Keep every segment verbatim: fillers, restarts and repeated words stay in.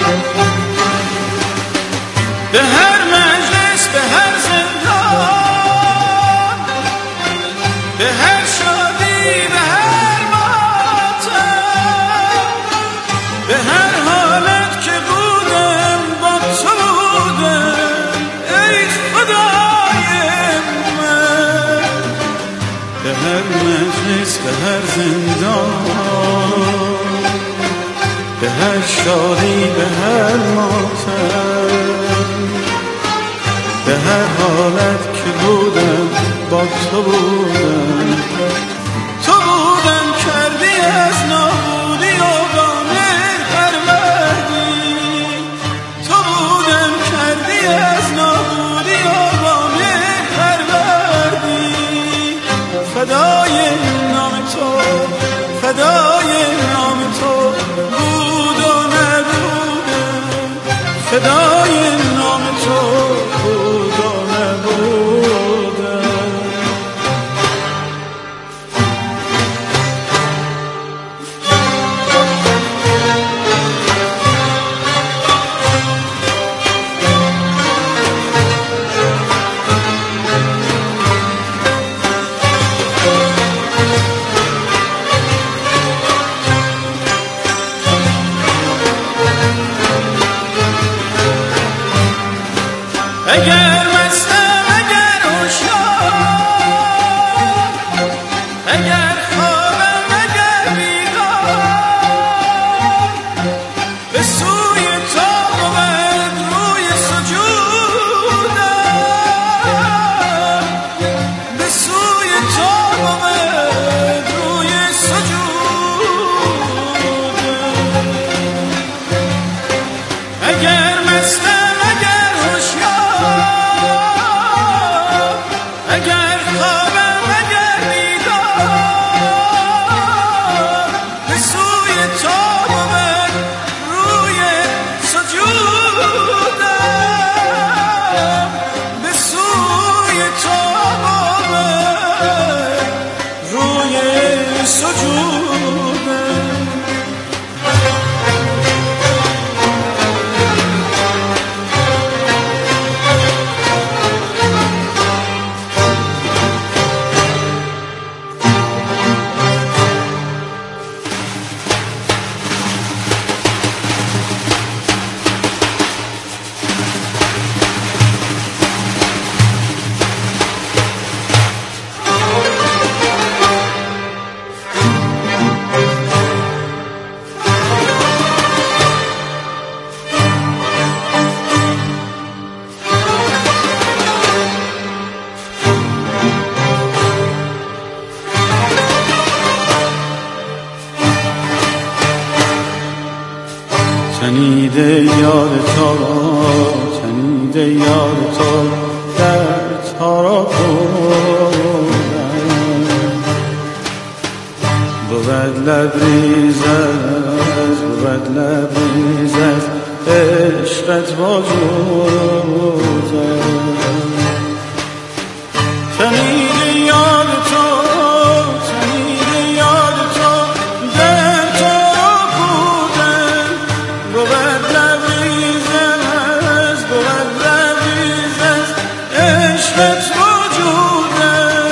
به هر مجلس، به هر زندان، به هر شادی، به هر ماتم، به هر حالت که بودم با تو بودم ای خدای من. به هر مجلس، به هر زندان، به هر شادی، به هر ماتم، به هر حالت که بودم با تو بودم. تو بودم کردی از نابودی و با مهر پروردی. تو بودم کردی از نابودی و با مهر پروردی. فدای نام تو، فدای نام تو بود و نبودم. فدای نام تو بود و نبودم. اگر مستم، اگر هوشیار، اگر خوابم، اگر بیدار، به سوی تو بود روی سجودم. به سوی تو بود روی سجودم. اگر مستم، اگر خوابم، اگر بیدار، به سوی تو بود روی سجودم. به سوی تو بود روی سجودم. تنیده یاد تو را، تنیده یاد تو در تارا بودم. بود لبریز از، بود لبریز از عشقت وجودم. تنیده یاد تو، تنیده یاد تو در تارا بودم. بود لبریز از، بود لبریز از عشقت وجودم.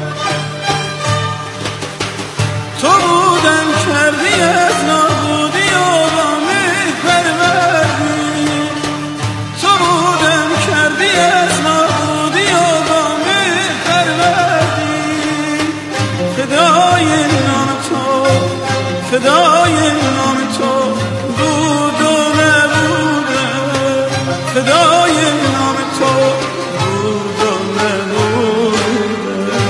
تو بودم کردی از نابودی و با مهر پروردی. تو بودم کردی از نابودی و با مهر پروردی. فدای نام تو، فدای نام تو بود و نبودم. فدای نام تو بود و نبودم.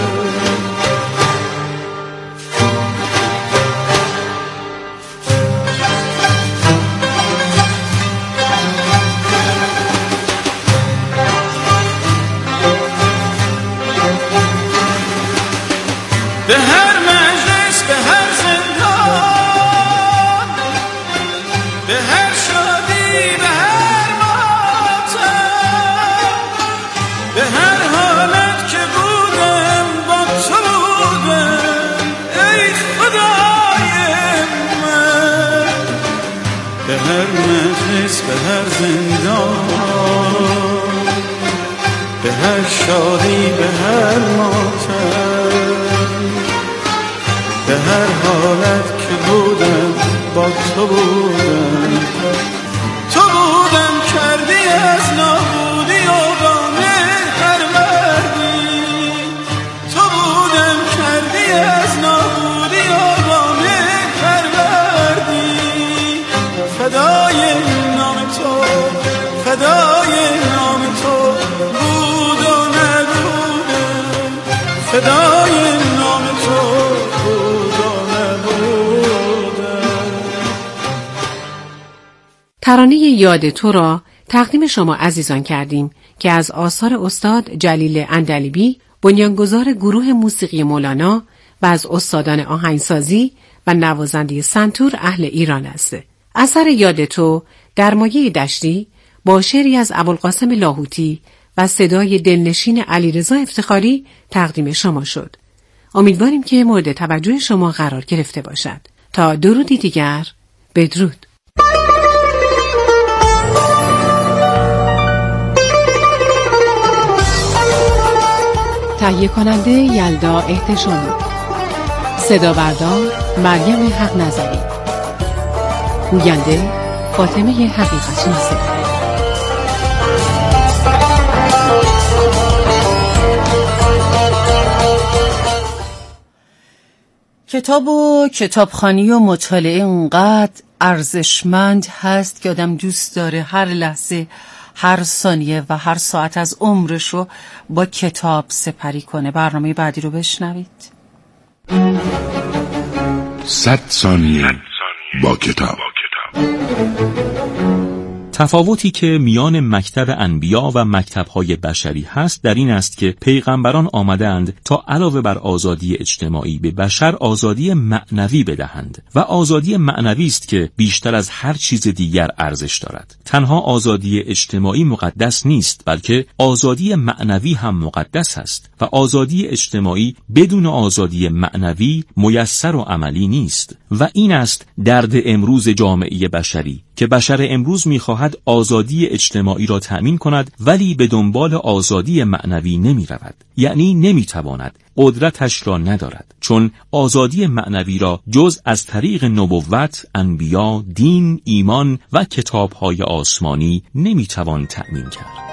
به هر مجلس، به هر زندان، به هر شادی، به هر ماتم، به هر حالت که بودم با تو بودم ای خدای من. به هر مجلس به هر زندان، به هر شادی به هر ماتم، به هر حالت که بودم با تو بودم، تو بودم کردی از نابودی و غمه هر مردی، تو بودم کردی از نابودی و غمه هر مردی، فدای نام تو فدای نام تو بود و نبودم، فدای نام تو بود و نبودم. ترانه یاد تو را تقدیم شما عزیزان کردیم که از آثار استاد جلیل اندلیبی، بنیانگذار گروه موسیقی مولانا و از استادان آهنگسازی و نوازنده سنتور اهل ایران است. اثر یاد تو در مایه دشتی با شعری از ابوالقاسم لاهوتی و صدای دلنشین علیرضا افتخاری تقدیم شما شد. امیدواریم که مورد توجه شما قرار گرفته باشد. تا درودی دیگر، بدرود. تهیه کننده یلدا احتشامی، صدا بردار مریم حق نظری، گوینده فاطمه حقیقت شناسی. کتاب و کتابخوانی و مطالعه اونقدر ارزشمند هست که آدم دوست داره هر لحظه، هر ثانیه و هر ساعت از عمرش رو با کتاب سپری کنه. برنامه بعدی رو بشنوید. صد ثانیه با کتاب. تفاوتی که میان مکتب انبیا و مکتب‌های بشری هست در این است که پیغمبران آمدند تا علاوه بر آزادی اجتماعی به بشر آزادی معنوی بدهند و آزادی معنوی است که بیشتر از هر چیز دیگر ارزش دارد. تنها آزادی اجتماعی مقدس نیست، بلکه آزادی معنوی هم مقدس است و آزادی اجتماعی بدون آزادی معنوی میسر و عملی نیست و این است درد امروز جامعه بشری که بشر امروز می‌خواهد آزادی اجتماعی را تأمین کند ولی به دنبال آزادی معنوی نمی رود. یعنی نمی تواند، قدرتش را ندارد، چون آزادی معنوی را جز از طریق نبوت، انبیا، دین، ایمان و کتاب‌های آسمانی نمی توان تأمین کرد.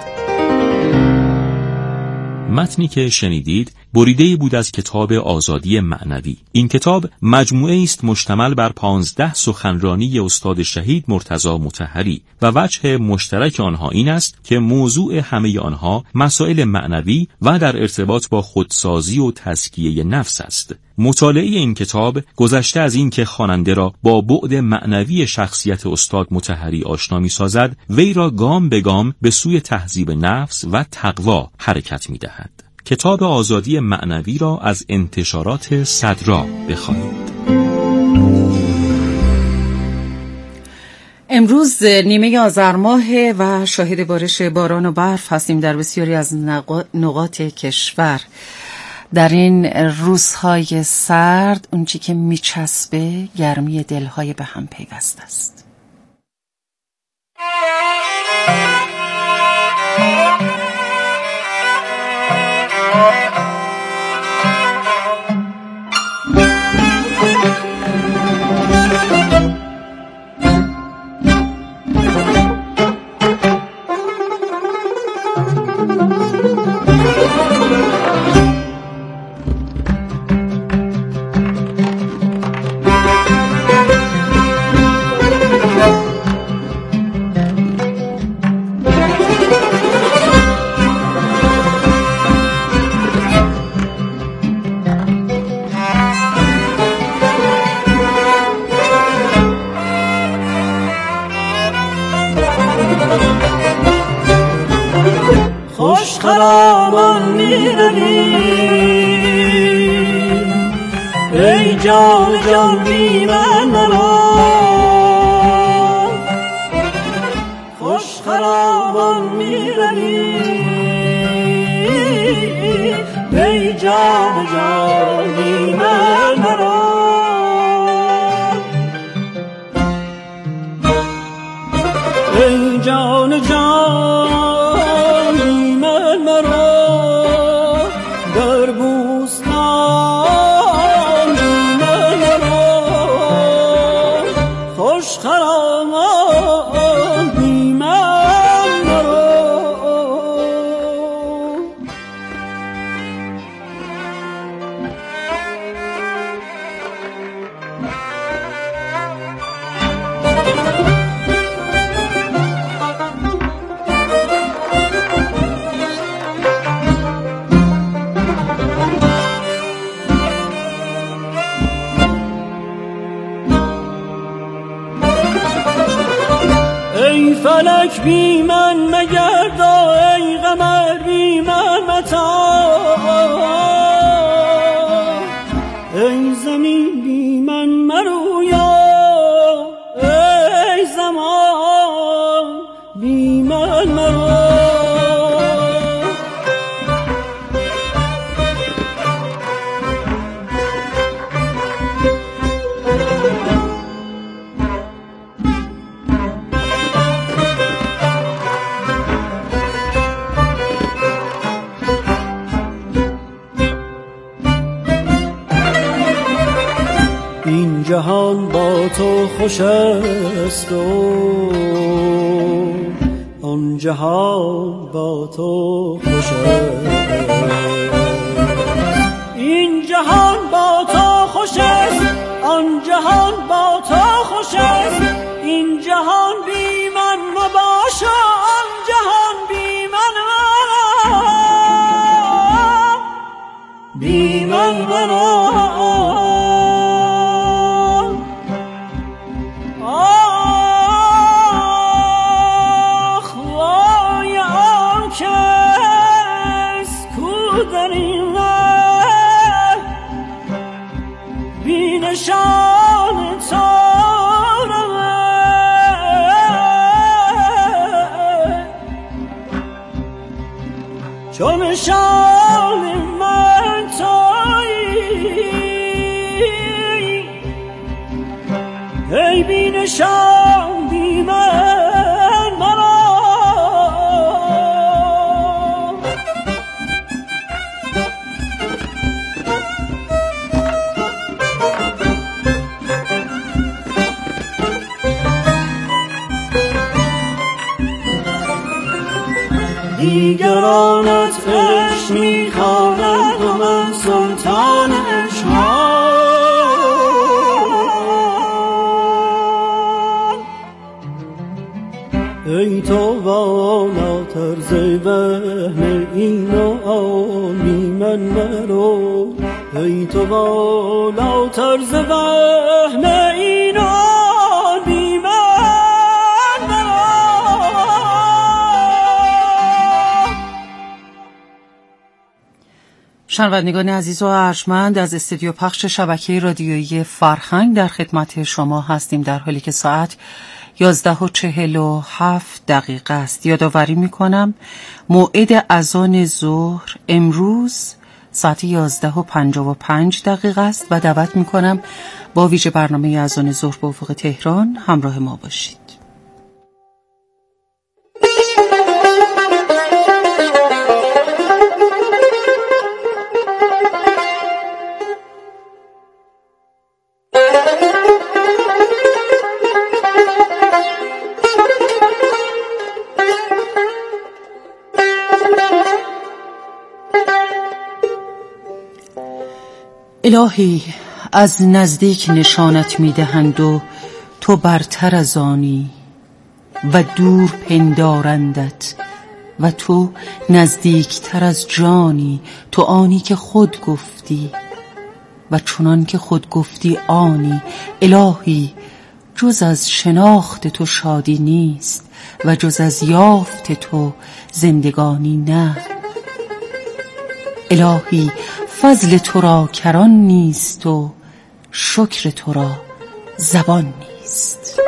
متنی که شنیدید بریده‌ای بود از کتاب آزادی معنوی. این کتاب مجموعه است مشتمل بر پانزده سخنرانی استاد شهید مرتضی مطهری و وجه مشترک آنها این است که موضوع همه آنها مسائل معنوی و در ارتباط با خودسازی و تزکیه نفس است. مطالعه این کتاب گذشته از این که خواننده را با بعد معنوی شخصیت استاد مطهری آشنا می‌سازد، وی را گام به گام به سوی تهذیب نفس و تقوا حرکت می‌دهد. کتاب آزادی معنوی را از انتشارات صدرا بخوانید. امروز نیمه آذر ماه و شاهد بارش باران و برف هستیم در بسیاری از نقاط کشور. در این روزهای سرد اونچه که میچسبه گرمی دلهای به هم پیوسته است. خوش خرامان میروی ای جان جان بی من مرا، خوش خرامان میروی ای جان جان بی من مرا. ای جان جان بی من مرا در بوستان بی من مرا خوش خرامان بی من مرا ای فلک بی من مگردا ای قمر بی من متاب ای زمین بی من مرویا ای زمان بی من مرو این جهان با تو خوش است و آن جهان با تو خوش است این جهان با تو خوش است آن جهان با تو خوش است این جهان بی من مباش آن جهان بی من بی من مرا نشان تارم چون نشان من تویی ای بی نشان بی من مرا دیگرانت عشق می‌خواند و من سلطان عشقم ای تو والاتر ز وهم این و آن بی من مرو ای تو والاتر ز وهم این و آن بی من شنوندگان عزیز و ارجمند، از استودیو پخش شبکه رادیویی فرهنگ در خدمت شما هستیم، در حالی که ساعت یازده و چهل و هفت دقیقه است. یادآوری میکنم موعد اذان ظهر امروز ساعت یازده و پنجاه و پنج دقیقه است و دعوت میکنم با ویژه برنامه اذان ظهر به افق تهران همراه ما باشید. الهی از نزدیک نشانت میدهند و تو برتر از آنی و دور پندارندت و تو نزدیکتر از جانی، تو آنی که خود گفتی و چنان که خود گفتی آنی. الهی جز از شناخت تو شادی نیست و جز از یافت تو زندگانی نه. الهی فضل تو را کران نیست و شکر تو را زبان نیست.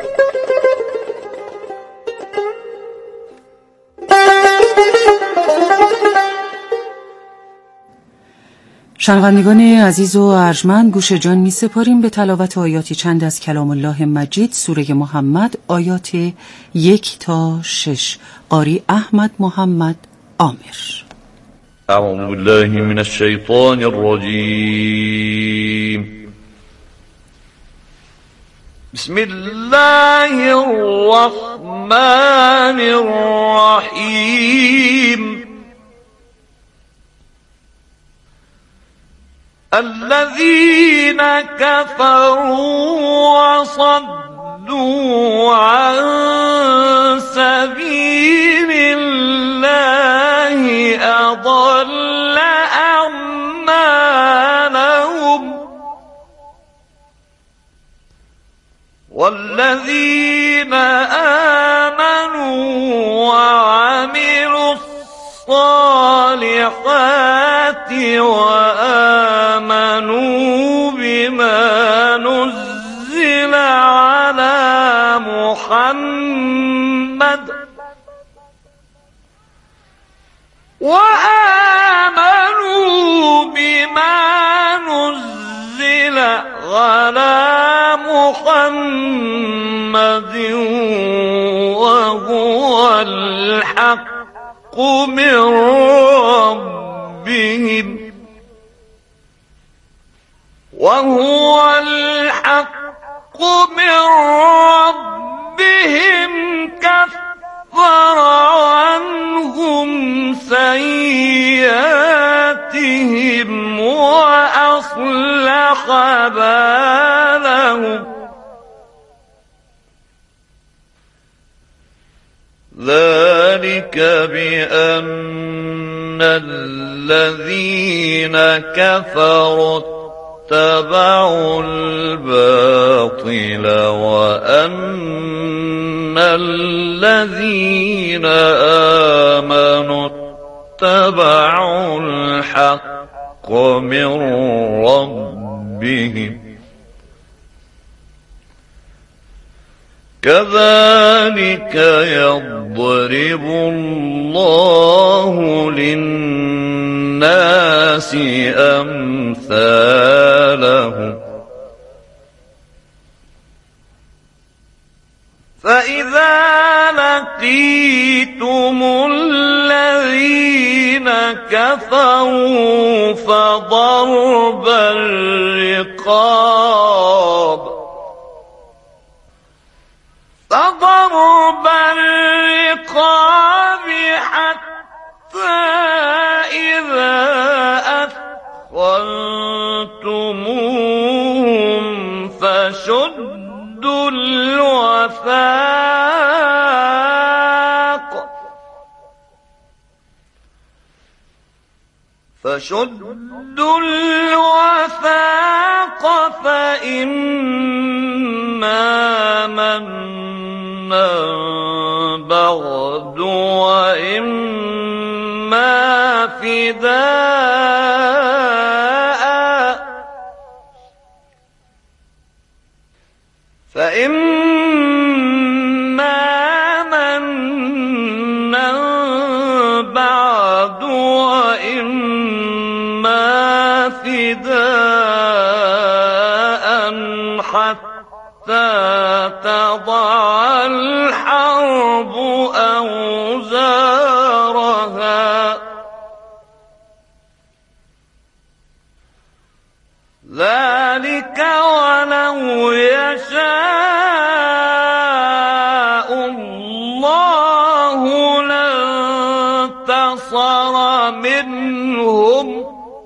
شنوندگان عزیز و ارجمند، گوش جان می سپاریم به تلاوت آیاتی چند از کلام الله مجید، سوره محمد، آیات یک تا شش. قاری احمد محمد عامر. اعوذ بالله من الشیطان الرجیم. بسم الله الرحمن الرحیم. الذين كفروا وصدوا عن سبيل الله أضل أعمالهم والذين آمنوا وعملوا الصالحات وآمنوا بما نزل على محمد وآمنوا بما نزل على محمد وهو الحق من ربهم وهو الحق من ربهم كفر عنهم سيئاتهم وأصلح بالهم ذلك بأن الذين كفروا اتبعوا الباطل وأن الذين آمنوا اتبعوا الحق من ربهم كذلك يضرب الله للناس أمثالهم فإذا لقيتم الذين كفروا فضرب الرقاب فضرب الرقاب حتى إذا أثخنتموهم فشدوا الوثاق فشدوا الوثاق فإما من بعد وإما فداء فإما منا بعد وإما فداء حتى تضع الحرب أوزارها ذلك ولو يشاء الله لانتصر منهم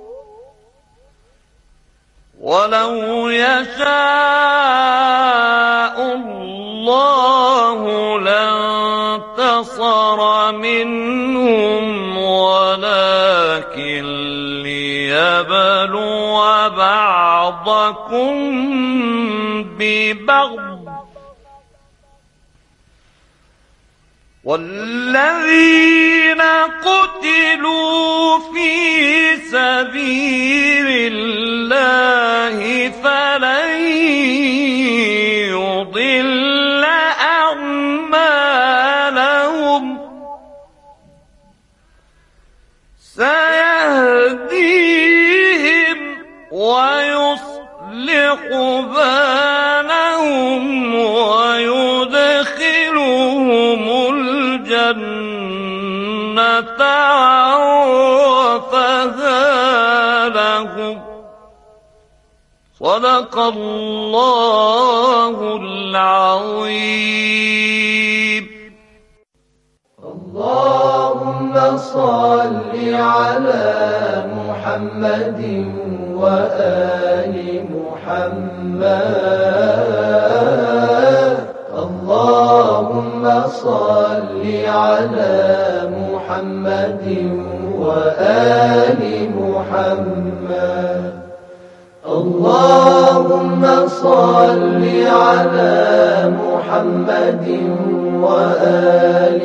ولو يشاء الله لانتصر منهم ولكن ليبلو بعضكم ببعض والذين قتلوا في سبيل الله فلن يضل أعمالهم سيهديهم الجنة عرفها لهم. صدق الله العظيم. اللهم صل على محمد وآل محمد. اللهم صل على محمد وآل محمد. اللهم صل على محمد وآل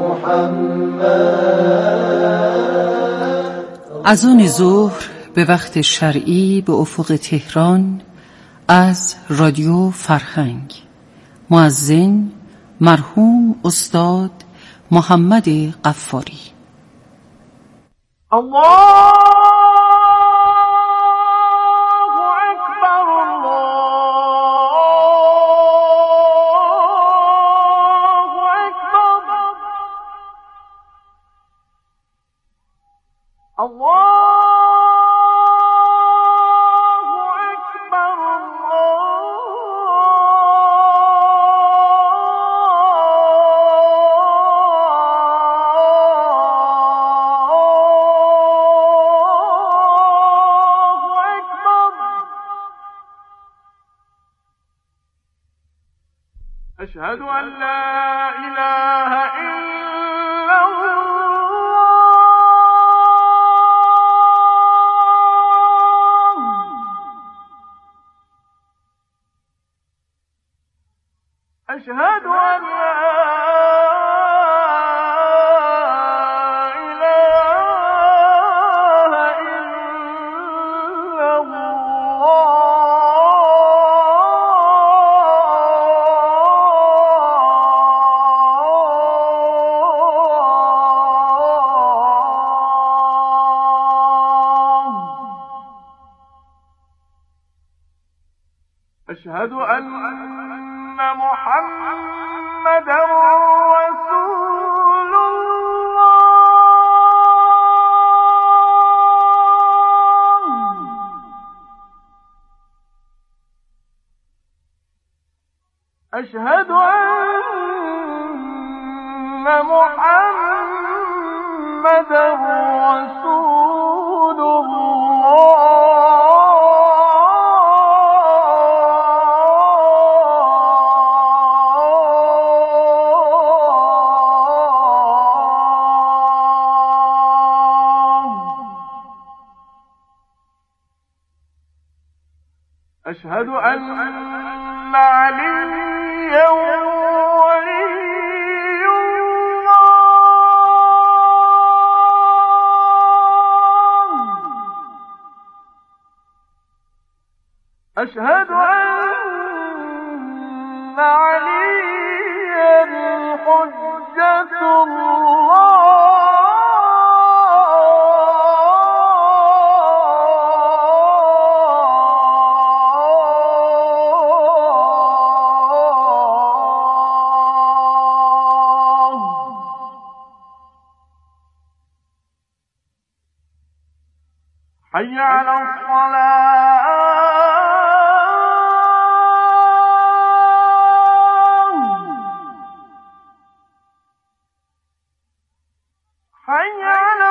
محمد. اذان ظهر به وقت شرعی به افق تهران از رادیو فرهنگ. مؤذن مرحوم استاد محمد غفاری. الله أشهد أن لا إله إلا الله. أشهد أن لا أشهد أن محمدا رسول الله. أشهد أن محمدا رسول الله. أشهد أن عليا ولي الله. أشهد أن عليا حجة الله. حي على الصلاة. حي على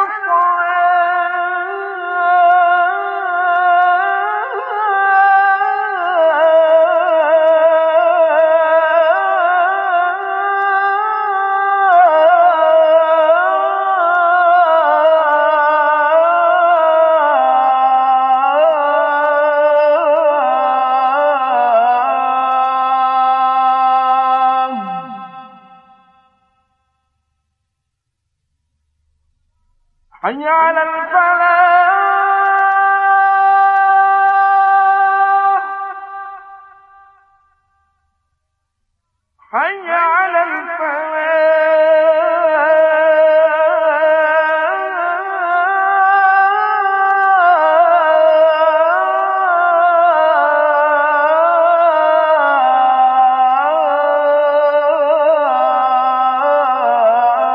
حي على الفلاح. حي على الفلاح.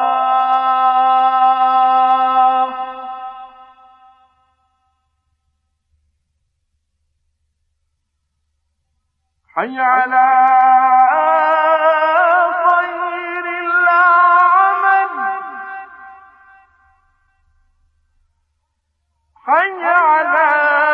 حي على خير العمل حي على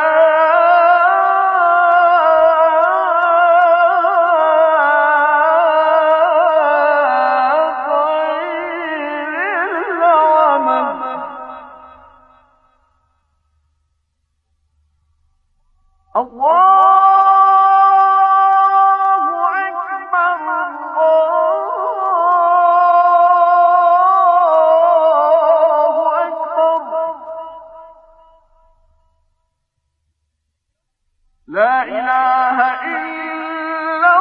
لا إله إلا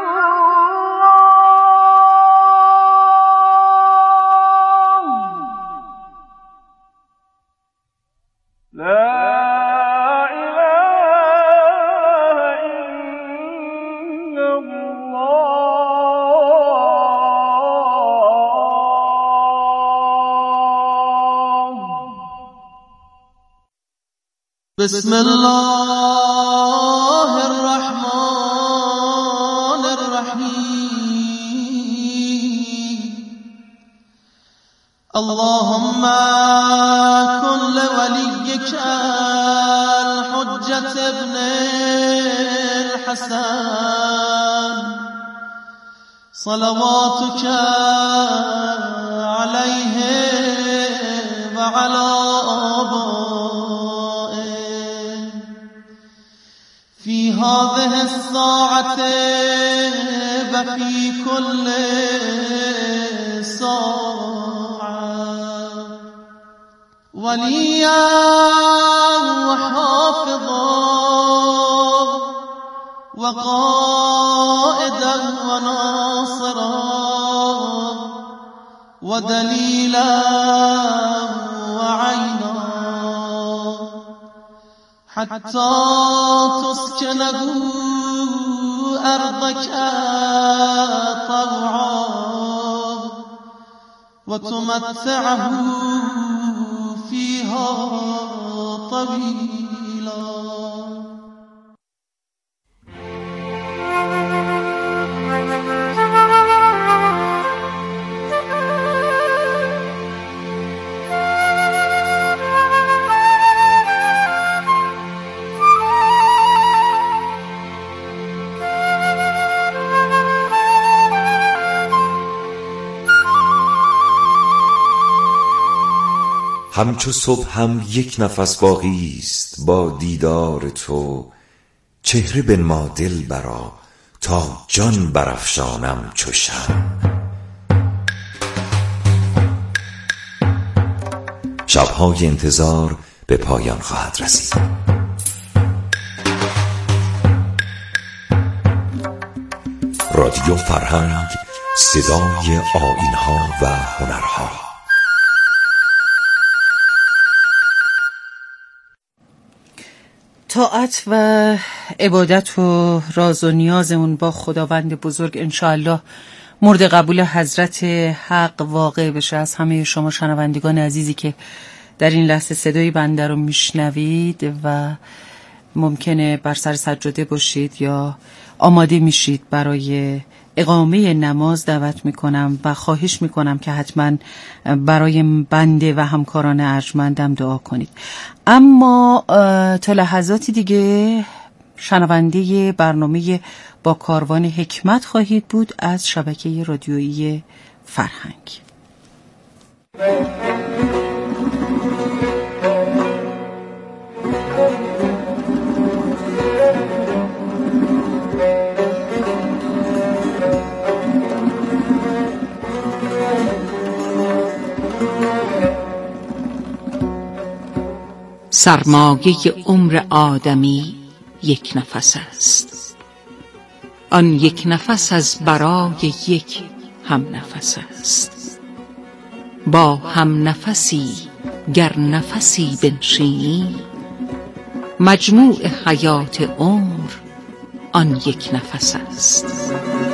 الله لا إله إلا الله بسم الله اللهم كن لوليك الحجة ابن الحسن صلواتك عليه وعلى آبائه في هذه الساعة وفي كل ساعة وليا وحافظا وقائدا وناصرا ودليلا وعينا حتى تسكنه أرضك طوعا وتمتعه فيها طويلا همچو صبح هم یک نفس باقی است با دیدار تو، چهره بنما دلبرا تا جان برافشانم چو شمع. شب‌های انتظار به پایان خواهد رسید. رادیو فرهنگ، صدای آیین‌ها و هنرها. طاعت و عبادت و راز و نیازمون با خداوند بزرگ انشاءالله مورد قبول حضرت حق واقع بشه. از همه شما شنوندگان عزیزی که در این لحظه صدای بنده رو میشنوید و ممکنه بر سر سجاده باشید یا آماده میشید برای اقامه نماز، دعوت میکنم و خواهش میکنم که حتما برای بنده و همکاران ارجمندم دعا کنید. اما تا لحظاتی دیگه شنونده برنامه با کاروان حکمت خواهید بود از شبکه رادیویی فرهنگ. سرمایه عمر آدمی یک نفس است، آن یک نفس از برای یک هم نفس است. با هم نفسی گر نفسی بنشینی، مجموع حیات عمر آن یک نفس است.